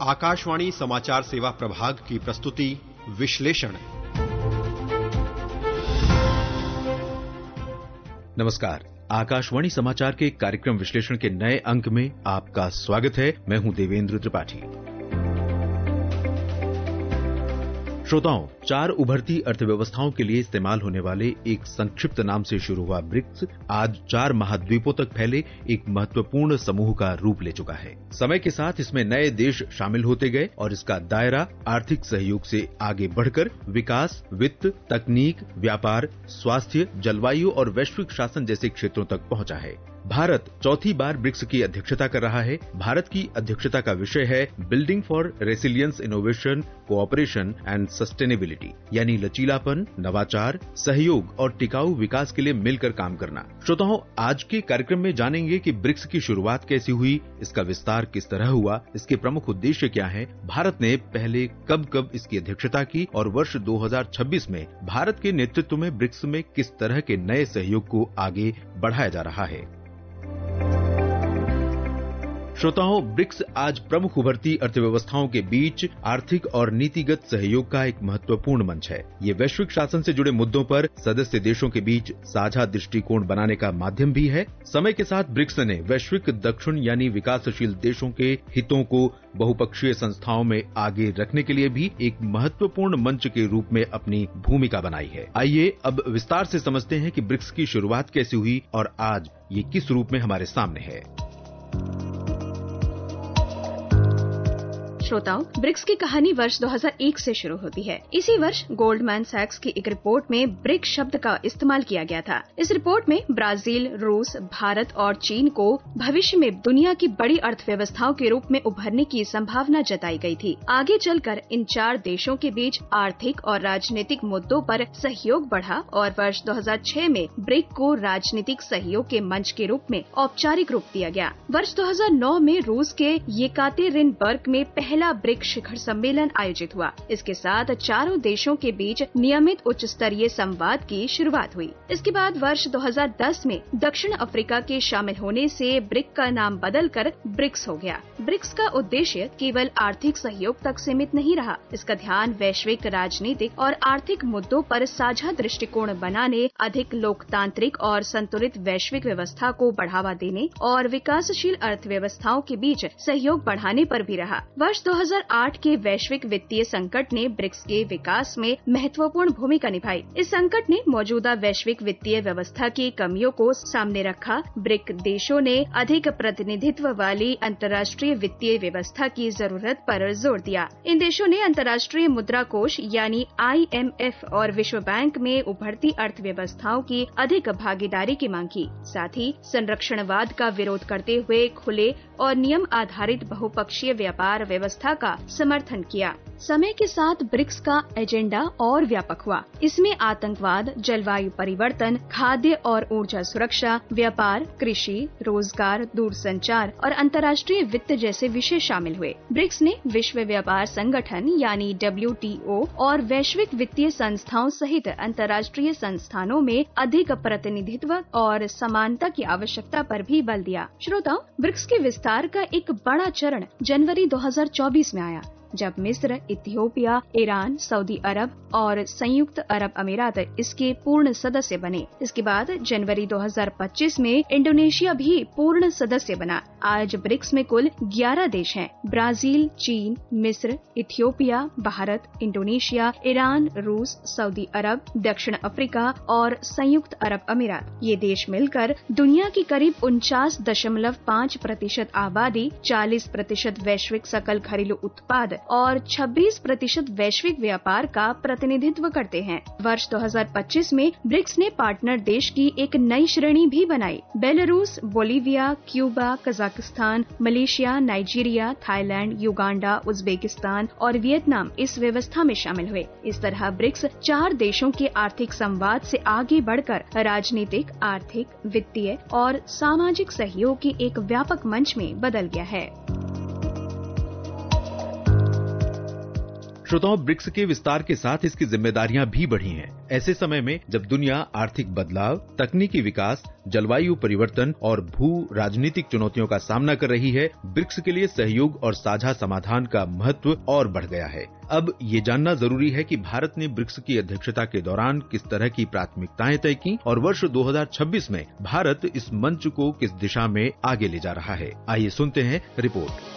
आकाशवाणी समाचार सेवा प्रभाग की प्रस्तुति विश्लेषण। नमस्कार, आकाशवाणी समाचार के कार्यक्रम विश्लेषण के नए अंक में आपका स्वागत है। मैं हूं देवेंद्र त्रिपाठी। श्रोताओं, 4 उभरती अर्थव्यवस्थाओं के लिए इस्तेमाल होने वाले एक संक्षिप्त नाम से शुरू हुआ ब्रिक्स आज 4 महाद्वीपों तक फैले एक महत्वपूर्ण समूह का रूप ले चुका है। समय के साथ इसमें नए देश शामिल होते गए और इसका दायरा आर्थिक सहयोग से आगे बढ़कर विकास, वित्त, तकनीक, व्यापार, स्वास्थ्य, जलवायु और वैश्विक शासन जैसे क्षेत्रों तक पहुंचा है। भारत चौथी बार ब्रिक्स की अध्यक्षता कर रहा है। भारत की अध्यक्षता का विषय है building for resilience, innovation, cooperation and sustainability, यानी लचीलापन, नवाचार, सहयोग और टिकाऊ विकास के लिए मिलकर काम करना। श्रोताओं, आज के कार्यक्रम में जानेंगे कि ब्रिक्स की शुरुआत कैसी हुई, इसका विस्तार किस तरह हुआ, इसके प्रमुख उद्देश्य क्या हैं, भारत ने पहले कब कब इसकी अध्यक्षता की और वर्ष 2026 में भारत के नेतृत्व में ब्रिक्स में किस तरह के नए सहयोग को आगे बढ़ाया जा रहा है। श्रोताओं, ब्रिक्स आज प्रमुख उभरती अर्थव्यवस्थाओं के बीच आर्थिक और नीतिगत सहयोग का एक महत्वपूर्ण मंच है। ये वैश्विक शासन से जुड़े मुद्दों पर सदस्य देशों के बीच साझा दृष्टिकोण बनाने का माध्यम भी है। समय के साथ ब्रिक्स ने वैश्विक दक्षिण यानी विकासशील देशों के हितों को बहुपक्षीय संस्थाओं में आगे रखने के लिए भी एक महत्वपूर्ण मंच के रूप में अपनी भूमिका बनाई है। आइए अब विस्तार से समझते हैं कि ब्रिक्स की शुरुआत कैसे हुई और आज ये किस रूप में हमारे सामने है। श्रोताओं, ब्रिक्स की कहानी वर्ष 2001 से शुरू होती है। इसी वर्ष गोल्डमैन सैक्स की एक रिपोर्ट में ब्रिक्स शब्द का इस्तेमाल किया गया था। इस रिपोर्ट में ब्राजील, रूस, भारत और चीन को भविष्य में दुनिया की बड़ी अर्थव्यवस्थाओं के रूप में उभरने की संभावना जताई गई थी। आगे चलकर इन 4 देशों के बीच आर्थिक और राजनीतिक मुद्दों पर सहयोग बढ़ा और वर्ष 2006 में ब्रिक को राजनीतिक सहयोग के मंच के रूप में औपचारिक रूप दिया गया। वर्ष 2009 में रूस के येकातेरिनबर्ग में पहला ब्रिक्स शिखर सम्मेलन आयोजित हुआ। इसके साथ 4 देशों के बीच नियमित उच्च स्तरीय संवाद की शुरुआत हुई। इसके बाद वर्ष 2010 में दक्षिण अफ्रीका के शामिल होने से ब्रिक का नाम बदलकर ब्रिक्स हो गया। ब्रिक्स का उद्देश्य केवल आर्थिक सहयोग तक सीमित नहीं रहा। इसका ध्यान वैश्विक राजनीतिक और आर्थिक मुद्दों पर साझा दृष्टिकोण बनाने, अधिक लोकतांत्रिक और संतुलित वैश्विक व्यवस्था को बढ़ावा देने और विकासशील अर्थव्यवस्थाओं के बीच सहयोग बढ़ाने पर भी रहा। वर्ष 2008 के वैश्विक वित्तीय संकट ने ब्रिक्स के विकास में महत्वपूर्ण भूमिका निभाई। इस संकट ने मौजूदा वैश्विक वित्तीय व्यवस्था की कमियों को सामने रखा। ब्रिक देशों ने अधिक प्रतिनिधित्व वाली अंतर्राष्ट्रीय वित्तीय व्यवस्था की जरूरत पर जोर दिया। इन देशों ने अंतर्राष्ट्रीय मुद्रा कोष यानी IMF और विश्व बैंक में उभरती अर्थव्यवस्थाओं की अधिक भागीदारी की मांग की। साथ ही संरक्षणवाद का विरोध करते हुए खुले और नियम आधारित बहुपक्षीय व्यापार व्यवस्था का समर्थन किया। समय के साथ ब्रिक्स का एजेंडा और व्यापक हुआ। इसमें आतंकवाद, जलवायु परिवर्तन, खाद्य और ऊर्जा सुरक्षा, व्यापार, कृषि, रोजगार, दूरसंचार और अंतर्राष्ट्रीय वित्त जैसे विषय शामिल हुए। ब्रिक्स ने विश्व व्यापार संगठन यानी WTO और वैश्विक वित्तीय संस्थाओं सहित अंतर्राष्ट्रीय संस्थानों में अधिक प्रतिनिधित्व और समानता की आवश्यकता पर भी बल दिया। श्रोताओ, ब्रिक्स के विस्तार का एक बड़ा चरण जनवरी 2024 में आया, जब मिस्र, इथियोपिया, ईरान, सऊदी अरब और संयुक्त अरब अमीरात इसके पूर्ण सदस्य बने। इसके बाद जनवरी 2025 में इंडोनेशिया भी पूर्ण सदस्य बना। आज ब्रिक्स में कुल 11 देश हैं। ब्राजील, चीन, मिस्र, इथियोपिया, भारत, इंडोनेशिया, ईरान, रूस, सऊदी अरब, दक्षिण अफ्रीका और संयुक्त अरब अमीरात। ये देश मिलकर दुनिया की करीब 49.5% आबादी, 40% वैश्विक सकल घरेलू उत्पाद और 26% वैश्विक व्यापार का प्रतिनिधित्व करते हैं। वर्ष 2025 में ब्रिक्स ने पार्टनर देश की एक नई श्रेणी भी बनाई। Belarus, Bolivia, Cuba, Kazakhstan, Malaysia, Nigeria, Thailand, Uganda, Uzbekistan और वियतनाम इस व्यवस्था में शामिल हुए। इस तरह ब्रिक्स 4 देशों के आर्थिक संवाद से आगे बढ़कर राजनीतिक, आर्थिक, वित्तीय और सामाजिक सहयोग के एक व्यापक मंच में बदल गया है। श्रोताओं, ब्रिक्स के विस्तार के साथ इसकी जिम्मेदारियां भी बढ़ी हैं। ऐसे समय में जब दुनिया आर्थिक बदलाव, तकनीकी विकास, जलवायु परिवर्तन और भू राजनीतिक चुनौतियों का सामना कर रही है, ब्रिक्स के लिए सहयोग और साझा समाधान का महत्व और बढ़ गया है। अब ये जानना जरूरी है कि भारत ने ब्रिक्स की अध्यक्षता के दौरान किस तरह की प्राथमिकताएं तय की और वर्ष 2026 में भारत इस मंच को किस दिशा में आगे ले जा रहा है। आइए सुनते हैं रिपोर्ट।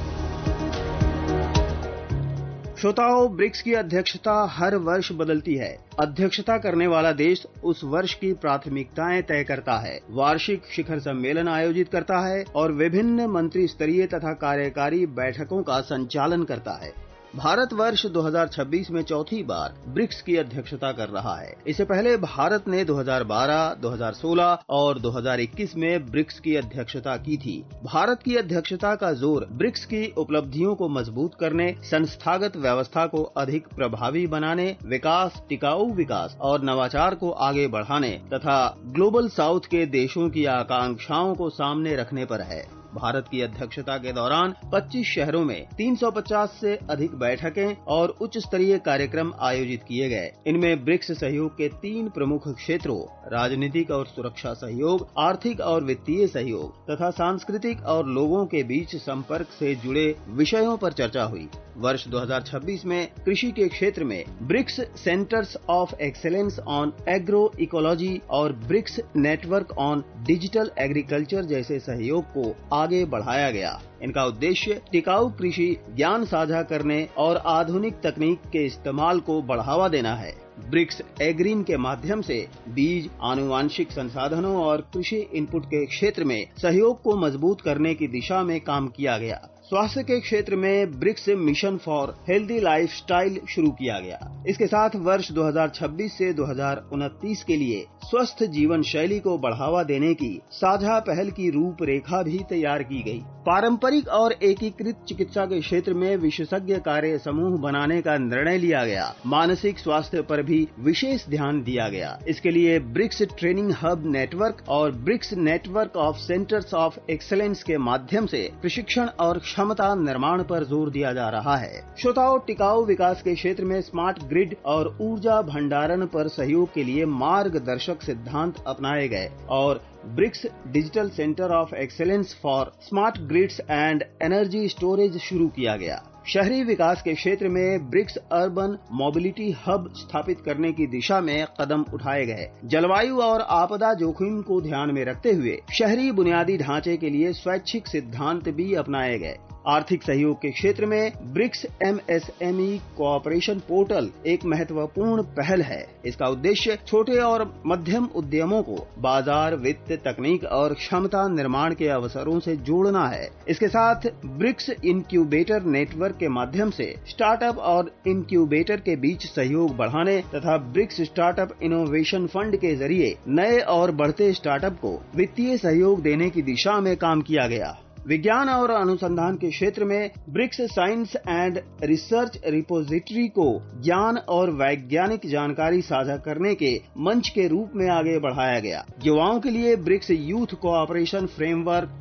श्रोताओं, ब्रिक्स की अध्यक्षता हर वर्ष बदलती है। अध्यक्षता करने वाला देश उस वर्ष की प्राथमिकताएं तय करता है, वार्षिक शिखर सम्मेलन आयोजित करता है और विभिन्न मंत्री स्तरीय तथा कार्यकारी बैठकों का संचालन करता है। भारत वर्ष 2026 में चौथी बार ब्रिक्स की अध्यक्षता कर रहा है। इससे पहले भारत ने 2012, 2016 और 2021 में ब्रिक्स की अध्यक्षता की थी। भारत की अध्यक्षता का जोर ब्रिक्स की उपलब्धियों को मजबूत करने, संस्थागत व्यवस्था को अधिक प्रभावी बनाने, विकास, टिकाऊ विकास और नवाचार को आगे बढ़ाने तथा ग्लोबल साउथ के देशों की आकांक्षाओं को सामने रखने पर है। भारत की अध्यक्षता के दौरान 25 शहरों में 350 से अधिक बैठकें और उच्च स्तरीय कार्यक्रम आयोजित किए गए। इनमें ब्रिक्स सहयोग के 3 प्रमुख क्षेत्रों राजनीतिक और सुरक्षा सहयोग, आर्थिक और वित्तीय सहयोग तथा सांस्कृतिक और लोगों के बीच संपर्क से जुड़े विषयों पर चर्चा हुई। वर्ष 2026 में कृषि के क्षेत्र में BRICS centres of excellence on agro ecology और BRICS network on digital agriculture जैसे सहयोग को आगे बढ़ाया गया। इनका उद्देश्य टिकाऊ कृषि, ज्ञान साझा करने और आधुनिक तकनीक के इस्तेमाल को बढ़ावा देना है। ब्रिक्स एग्रीन के माध्यम से बीज, आनुवांशिक संसाधनों और कृषि इनपुट के क्षेत्र में सहयोग को मजबूत करने की दिशा में काम किया गया। स्वास्थ्य के क्षेत्र में BRICS mission for healthy lifestyle शुरू किया गया। इसके साथ वर्ष 2026 से 2029 के लिए स्वस्थ जीवन शैली को बढ़ावा देने की साझा पहल की रूपरेखा भी तैयार की गई। पारंपरिक और एकीकृत चिकित्सा के क्षेत्र में विशेषज्ञ कार्य समूह बनाने का निर्णय लिया गया। मानसिक स्वास्थ्य पर भी विशेष ध्यान दिया गया। इसके लिए ब्रिक्स ट्रेनिंग हब नेटवर्क और BRICS network of centres of excellence के माध्यम से प्रशिक्षण और क्षमता निर्माण पर जोर दिया जा रहा है। श्रोताओं, टिकाऊ विकास के क्षेत्र में स्मार्ट ग्रिड और ऊर्जा भंडारण पर सहयोग के लिए मार्गदर्शक सिद्धांत अपनाए गए और BRICS digital centre of excellence for smart grids and energy storage शुरू किया गया। शहरी विकास के क्षेत्र में ब्रिक्स अर्बन मोबिलिटी हब स्थापित करने की दिशा में कदम उठाए गए। जलवायु और आपदा जोखिम को ध्यान में रखते हुए शहरी बुनियादी ढांचे के लिए स्वैच्छिक सिद्धांत भी अपनाए गए। आर्थिक सहयोग के क्षेत्र में ब्रिक्स MSME कोऑपरेशन पोर्टल एक महत्वपूर्ण पहल है। इसका उद्देश्य छोटे और मध्यम उद्यमों को बाजार, वित्त, तकनीक और क्षमता निर्माण के अवसरों से जोड़ना है। इसके साथ ब्रिक्स इनक्यूबेटर नेटवर्क के माध्यम से स्टार्टअप और इनक्यूबेटर के बीच सहयोग बढ़ाने तथा ब्रिक्स स्टार्टअप इनोवेशन फंड के जरिए नए और बढ़ते स्टार्टअप को वित्तीय सहयोग देने की दिशा में काम किया गया। विज्ञान और अनुसंधान के क्षेत्र में BRICS science and research repository को ज्ञान और वैज्ञानिक जानकारी साझा करने के मंच के रूप में आगे बढ़ाया गया। युवाओं के लिए ब्रिक्स यूथ कोऑपरेशन फ्रेमवर्क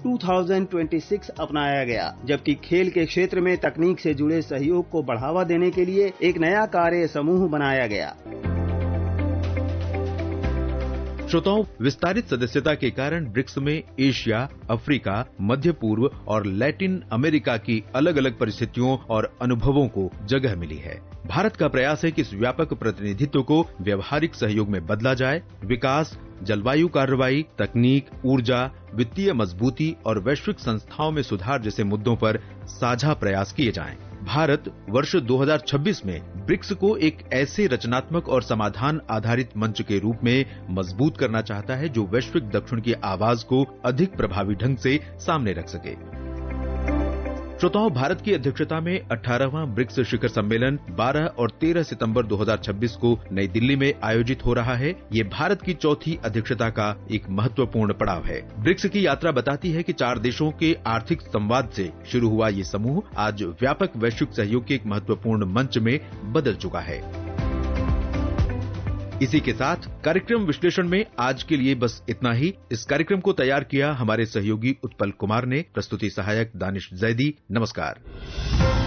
2026 अपनाया गया, जबकि खेल के क्षेत्र में तकनीक से जुड़े सहयोग को बढ़ावा देने के लिए एक नया कार्य समूह बनाया गया। श्रोताओं, विस्तारित सदस्यता के कारण ब्रिक्स में एशिया, अफ्रीका, मध्य पूर्व और लैटिन अमेरिका की अलग अलग परिस्थितियों और अनुभवों को जगह मिली है। भारत का प्रयास है कि इस व्यापक प्रतिनिधित्व को व्यवहारिक सहयोग में बदला जाए। विकास, जलवायु कार्रवाई, तकनीक, ऊर्जा, वित्तीय मजबूती और वैश्विक संस्थाओं में सुधार जैसे मुद्दों पर साझा प्रयास किए जाएं। भारत वर्ष 2026 में ब्रिक्स को एक ऐसे रचनात्मक और समाधान आधारित मंच के रूप में मजबूत करना चाहता है जो वैश्विक दक्षिण की आवाज को अधिक प्रभावी ढंग से सामने रख सके। श्रोताओं, भारत की अध्यक्षता में 18वां ब्रिक्स शिखर सम्मेलन 12 और 13 सितंबर 2026 को नई दिल्ली में आयोजित हो रहा है। ये भारत की चौथी अध्यक्षता का एक महत्वपूर्ण पड़ाव है। ब्रिक्स की यात्रा बताती है कि 4 देशों के आर्थिक संवाद से शुरू हुआ ये समूह आज व्यापक वैश्विक सहयोग के एक महत्वपूर्ण मंच में बदल चुका है। इसी के साथ कार्यक्रम विश्लेषण में आज के लिए बस इतना ही। इस कार्यक्रम को तैयार किया हमारे सहयोगी उत्पल कुमार ने। प्रस्तुति सहायक दानिश जैदी। नमस्कार।